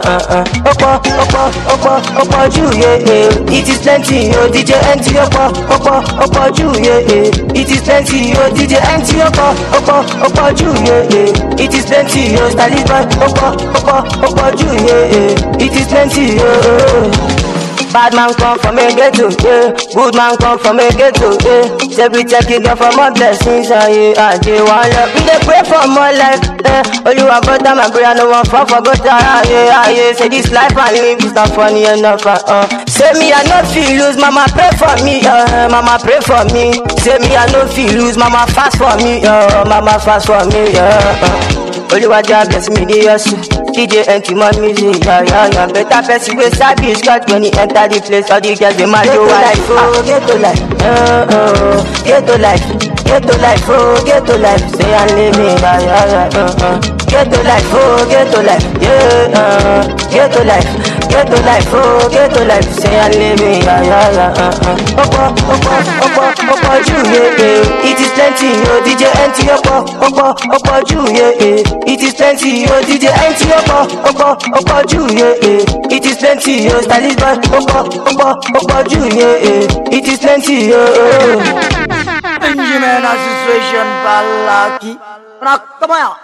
R: Opa, you, yeah, it is plenty, oh, DJ NT, Opa, you, yeah, it is plenty, oh, DJ NT, Opa, you, yeah, it is plenty, oh, stylist boy, Opa, you, yeah, it is plenty, oh. Bad man come from a ghetto, yeah. Good man come from a ghetto, yeah. Say we take it for more blessings, yeah. We dey pray for more life, yeah. Only one brother, my prayer, no one fall for God, yeah. Say this life I live is not funny enough, Say me I no feel lose, mama pray for me, mama pray for me. Say me I no feel lose, mama fast for me, mama fast for me, yeah. Only one job bless me, yes. DJ NT my music, yeah. Better person with sabi Scott when he enter the place. All the girls they mad to life, oh, get to life, get to life, get to life, oh, get to life. Say I'm living, yeah. Get to life, oh, get to life, yeah. Get to life, oh, get to life. Say I'm living, yeah. Opa, you, yeah. It is plenty, oh, DJ NT, Opa, you, yeah. It is plenty, oh, DJ NT, Opa, you, yeah. It is plenty, oh, stylist boy, Opa, you, yeah. It is plenty, oh.
B: Benjamin Association Balaki. Come on.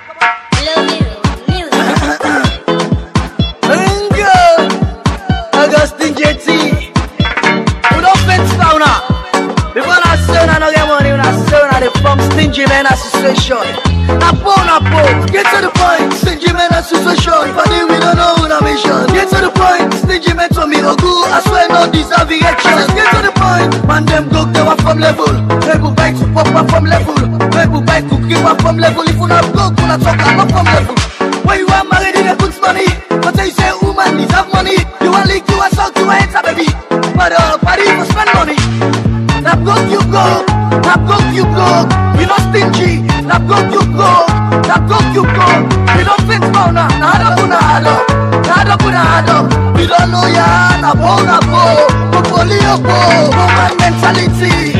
B: Augustine JT. Put up fence fauna. Before I say I don't get money, when I say I the from Stingy Man Association. Napo, get to the point. Stingy Man Association. Funny we don't know what I mission. Get to the point. Stingy Man to me Ogu. I swear no deserve action. Get to the point. Man them go they were from level. People bike to pop up from level. People bike to keep up from level. If you not go, you not talk I'm up from level. When you are married in a good money, but they say woman deserve money. You want leak, you want suck, you want enter baby. But party for spend money. Nap go, you go. You not stingy. Nap go, you go. You don't think about now. Nada puna. You don't know ya. Napo. Popolio, woman mentality.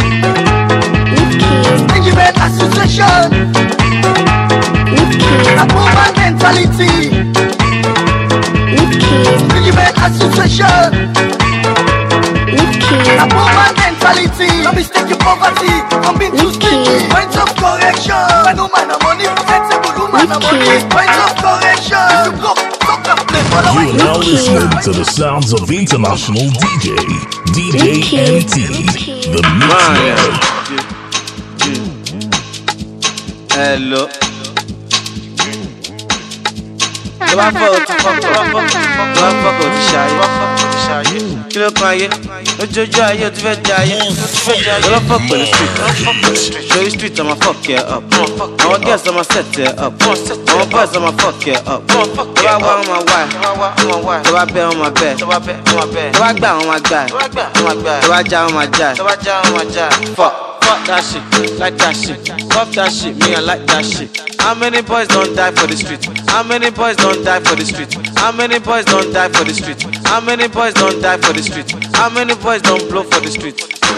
B: Stingy Man Association. Napo man mentality. Stingy Man Association. Napo man mentality. No mistake your poverty. Come being too stingy. Points of correction. When no man of money, sensible woman of money. Points of correction. You go, talk and play for the way.
A: You are now listening to the sounds of international DJ NT, the Mix Lord.
S: Hello. Kí ló kan ayé? Lójoojúmọ́ ayé o ti fẹ́ jẹ ayé. Lọ́lọ́ fuck pẹ̀lú street. Lórí street I'ma fuck it up. Àwọn girls I'ma set it up. Àwọn boys I'ma fuck it up. Tó bá wá wọn máa wá. Tó bá bẹ́ wọn máa bẹ́. Tó bá gbà wọn máa gbà. Tó bá já wọn máa já. Fuck that shit, like that shit. Fuck that shit, me I like that shit. How many boys don't die for the street? How many boys don't die for the street? How many boys don't die for the street? How many boys don't die for the street? How many boys don't blow for the street?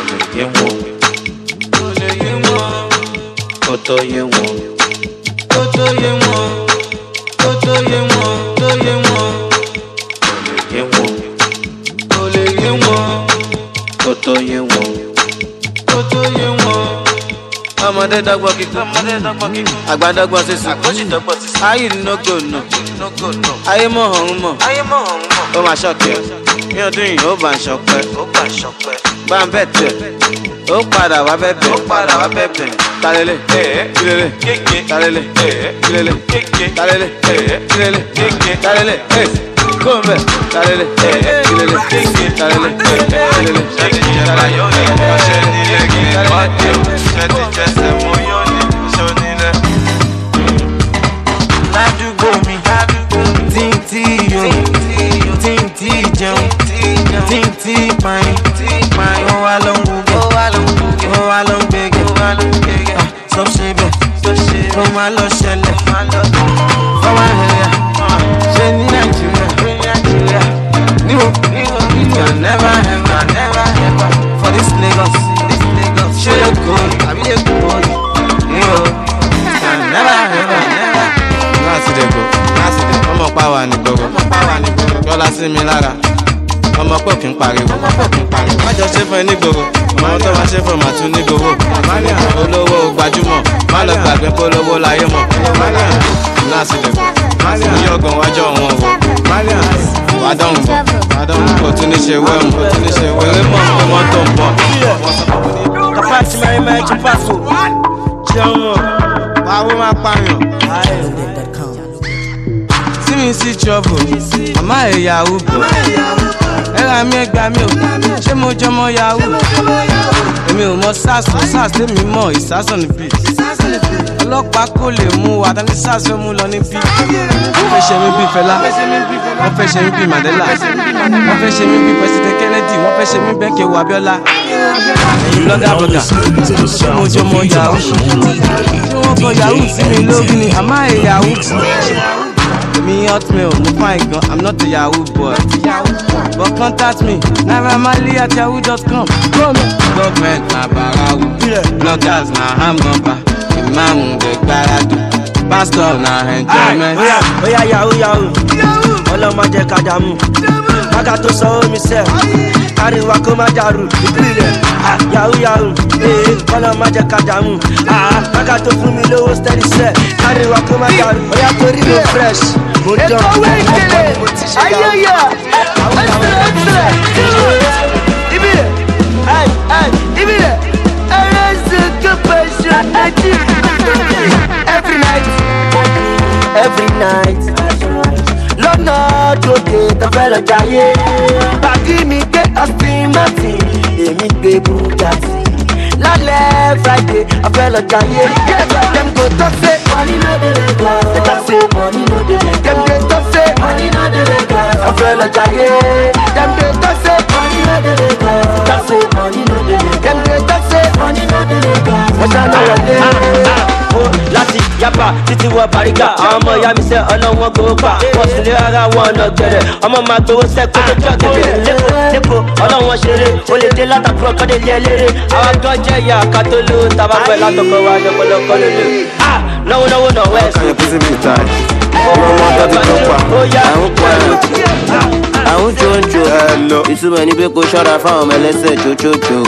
S: Ọmọdé dọ́gbọ́n kíkọ́, àgbà dọ́gbọ́n sísè. Ayé no go no, ayé mọ̀ ọ̀hún mọ̀. Ó máa ṣọ̀kẹ́, ní ọdún yìí ó bá ń ṣọpẹ́. Bá ń bẹ̀ tẹ̀, ó padà wá bẹ̀bẹ̀. Talele, kílele, talele, kílele, talele, kílele, talele. Come, Talele, Talele, never ever for this Lagos. Show you good, I be the good. Never ever. Nasi dey go. Ọmọ power ni gbogbo. Yọlá sí mi lára. Ọmọ pọ̀ kí n pariwo. Má jọ ṣe fún ẹ ní gbogbo. Ọmọ tó máa ṣe fún màtún ní gbogbo. Olówó gbajúmọ̀. Má lọ gbàgbé polówó láyé mọ̀. Nasi dey go. Ní ọgàn wájọ wọn wò. Wàdán kò tún ní ṣe wẹ́mù. Wèrè mọ̀ pé wọ́n tó ń bọ̀. Kàfáàtì máa ń tún pàṣọ. Ṣéun mọ̀, wàá máa pààyàn. See me see trouble, mama a yahoo boy. Ẹ̀rọ mi ẹgbà mi ò, ṣé mo jọmọ yahoo? Èmi ò mọ SARS lèmi mọ̀ ìsásàn ní bí. Ọlọ́pàá kò lè mú wa, tani SARS fẹ́ mú lọ ní bí. Wọ́n fẹ́ ṣe mí bí Fẹlá, wọ́n fẹ́ ṣe mí bí Mandela, wọ́n fẹ́ ṣe mí bí President Kennedy, wọ́n fẹ́ ṣe mí bẹ́ẹ̀ kí ewu Abiola. Ẹ̀yin blogger, ṣé mo jọmọ yahoo? Ṣé wọ́n kọ yahoo sí mi lórí ni? Àmọ́ a yahoo. Me hotmail, no fine gun, I'm not a Yahoo boy. But contact me, naramali@yahoo.com. Government na barawu, bloggers na hamgamba, imam de gbaradu, pastor na enjoyment.
B: Oya Yahoo, ọlọ́mọ jẹ́ kájàmú, kága tó sọ omi sẹ́, káríwá kó má dàrú, ìpìlẹ̀. Yahoo, ọlọ́mọ jẹ́ kájàmú, kága tó fún mi lówó steady sẹ́, káríwá kó má dàrú, oya torí mi fresh. It's always there. Ayaya. Ibile. Every night. Lọ́nà jòkè tó fẹ́ lọ jayé. Bàbí mi gbé Austin Martin, èmi gbé Bugatti. Lálẹ́ Friday, I fẹ́ lọ jayé. Dem go talk say money no dey Lagos. They talk say money no dey Lagos. Dem dey talk say money no dey Lagos. I fẹ́ lọ jayé. Dem dey talk say money no dey Lagos. They talk say money no dey Lagos. Dem dey talk say money no dey Lagos. Wọ́n ṣáná wọlé. Láti yapa títí wọ Bàrígà, àwọn ọmọ ìyá mi sẹ́ ọ̀nà wọn gbowó pa. Wọ́n sì lé ara wọn ọ̀nà gẹ̀rẹ̀. Ọmọ máa gbowó sẹ́kọ̀ọ́ tó jọ gẹ̀rẹ̀. Lẹ́kọ̀ọ́ ọlọ́wọ́n ṣeré, ó lè dé látàkùrọ̀ kọ́dé lé eléré. Àwọn kan jẹ́ ìyá àkàtóló, tàbá pẹ̀ látọkọ̀ wa yọpọlọpọ̀ lólo. Náwó náà wẹ̀ sí.
T: Àwọn jòjò ìtumọ̀ ní pé kò ṣọ́ra fáwọn ọmọ ẹlẹ́sẹ̀ jòjòjò.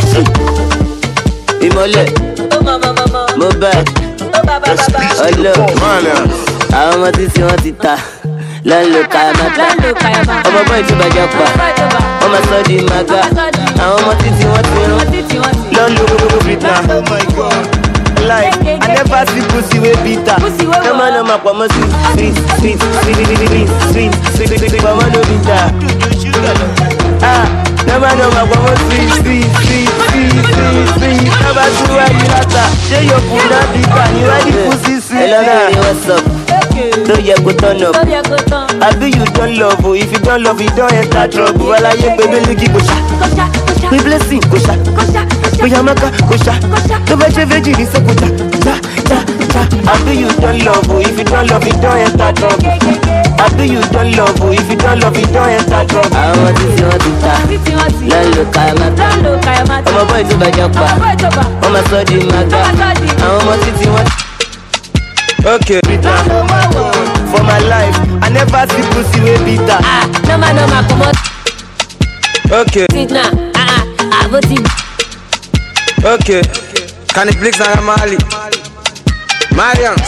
T: Ìmọ̀lẹ̀ Mohbad ọlọ́ àwọn ọmọ títí wọ́n ti ta lọ́nlọ́ kayamata ọmọ bọ́ ìtúbàjẹ́ pa ọmọ sọ́ọ́dì maga àwọn ọmọ títí wọ́n ti rán lọ́nlọ́ bìtà. Like, I never see pussy way bitter. No man no ma pomo sweet, pomo no bitter. No man no ma pomo sweet. Never do what you like. Say your food not bitter, you ready pussy sweet. Hello, what's up? Don't you go turn up? I do you don't love, oh. If you don't love, you don't enter trouble. Well, I ain't baby, look at Gosha. We blessing, Gosha. Oyamaka, Gosha. Don't let your veggie be so Gosha. I do you don't love, oh. If you don't love, you don't enter trouble. I do you don't love, oh. If you don't love, you don't enter trouble. I want to see what you ta. Lalo Kayamata. I'm a boy to Bajapa. I'm a Sodi Maga. I'm a Titi what. Okay, for my life, I never see pussy way bitter.
N: No man, come on.
T: Okay. Okay.
S: Can it please Naramali? Marians.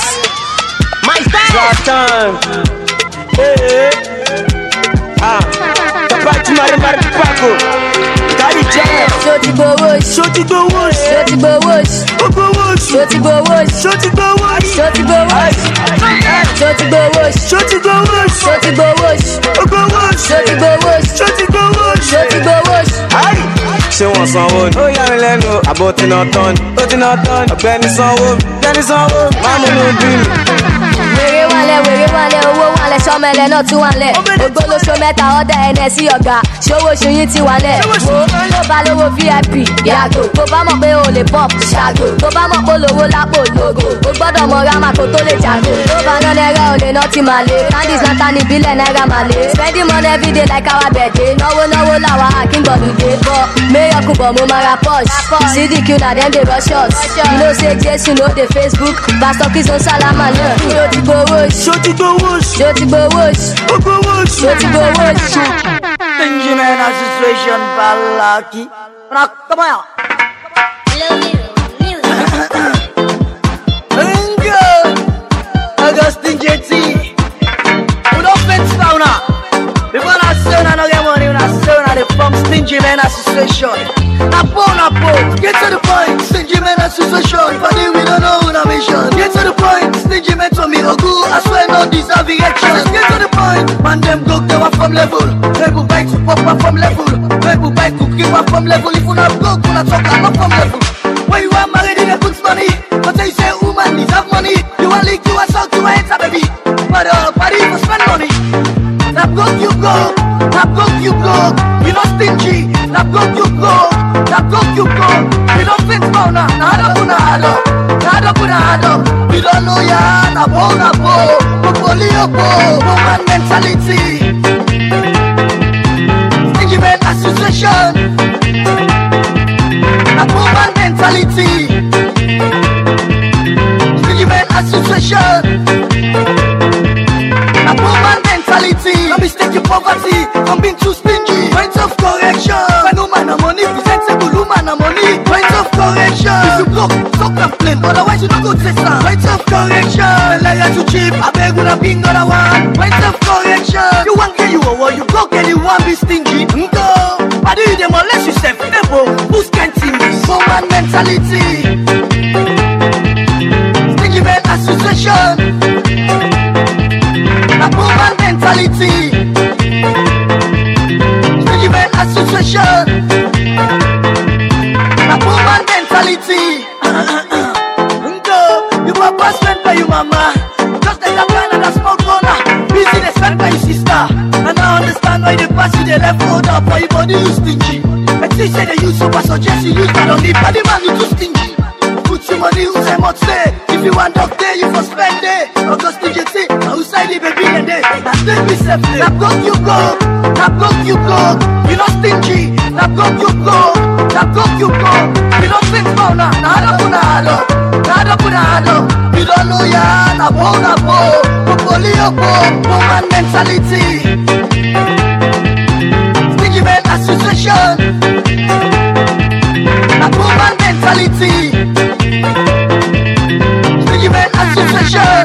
B: My style.
S: Time. Hey.
T: Bajumare Maripako. Carry jam.
J: Shoti go wash.
T: Shoti go wash.
J: Shoti go wash.
T: Go wash.
J: Shoti go wash.
T: Shoti go wash.
J: Shoti go wash. Shoti go wash.
T: Shoti go wash.
J: Shoti go wash.
T: Go wash.
J: Shoti go wash.
T: Shoti go wash.
J: Shoti go wash.
T: Aye. Ṣé wọ́n sanwó ni? Ó yà mí lẹ́nu. Àbò tí náà tán ni. Ó ti náà tán ni. Ọ̀gbẹ́ni sanwó. Ọ̀gbẹ́ni sanwó. Máa mú mi bí mi.
J: Wèrè wálẹ̀, owó wálẹ̀, sọ́mẹ́lẹ̀ náà tún wálẹ̀. Ògbólóṣó mẹ́ta ọ̀dà ẹ̀nẹ̀ sí ọ̀gá. Ṣówó ṣoyún ti wálẹ̀. Wo tó bá lówó VIP yàgò. Tó bá mọ̀ pé o lè pop ṣàgò. Tó bá mọ̀ pé olówó lápò lògò. O gbọ́dọ̀ mọ rámà kó tó lè jàgò. Tó bá ná náírà ò lè ná ti máa lé. Candies náà ta ní ìbílẹ̀ náírà máa lé. Spending money everyday like our birthday. Náwó làwa àkíngbọ̀dùdé. Bọ̀ méyọ̀kù bọ̀ mo máa ra Porsche. CDQ na dem dey rush us. You know say Jésù no dey Facebook. Pastor Kizon Salama náà. Ṣó ti gbowó ṣ.
T: Shoti go wash.
J: Shoti go wash.
T: Go wash.
J: Shoti go wash.
B: Benjamin Association Balaki. Come on. Augustine JT. We don't fence fauna. Before I say I don't get money, when I say I from Stingy Man Association. Napo. Get to the point. Stingy Man Association. Funny we don't know who the mission. Get to the point. Stingy Man to me Ogu. I swear no deserve erection. Get to the point. Man them go they were from level. People bike to pop up from level. People bike to keep up from level. If you not go, you not talk I'm not from level. When you are married in a good money, but they say woman deserve money. You want leak, you want salt, you want enter baby. But party for spend money. Now go you go. You not stingy. Now go you go. You don't think about now. Nada. You don't know ya. Nabo. Woman mentality. Stingy Man Association. Woman mentality. Stingy Man Association. Woman mentality. No mistake your poverty. I'm being too stingy. Point of correction. When woman have money, presentable woman have money. Point of correction. If you broke, stop complain. Otherwise you don't go test her. Point of correction. Like you too cheap. I beg when I'm being other one. Point of correction. You want get you over, you go get you want be stingy. Go. I do them unless you self never. Who's canting? Woman mentality. Stingy Man Association. Woman mentality. Stingy Man Association. Woman mentality. You were boss spent by your mama. Just like a plan and a small corner. Busy they spend by your sister. And I understand why they pass you the left hold up for your body you stingy. But they say they use super suggest you use that on the body man you too stingy. Put your money who say much say. If you want dog day you for spend day. Augustine JT, outside the baby and day. That's the be safe. Now go. You not stingy. Now go. You don't think about now. Nada. You don't know ya. Nabo. Woman mentality. Stingy Man Association. Woman mentality. Stingy Man Association.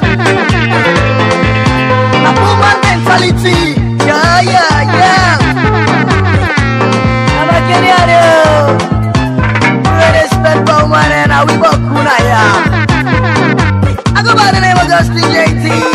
B: Woman mentality. Yeah. I'm a Kenyan. Respect for woman and we both kuna ya. I go by the name of Augustine JT.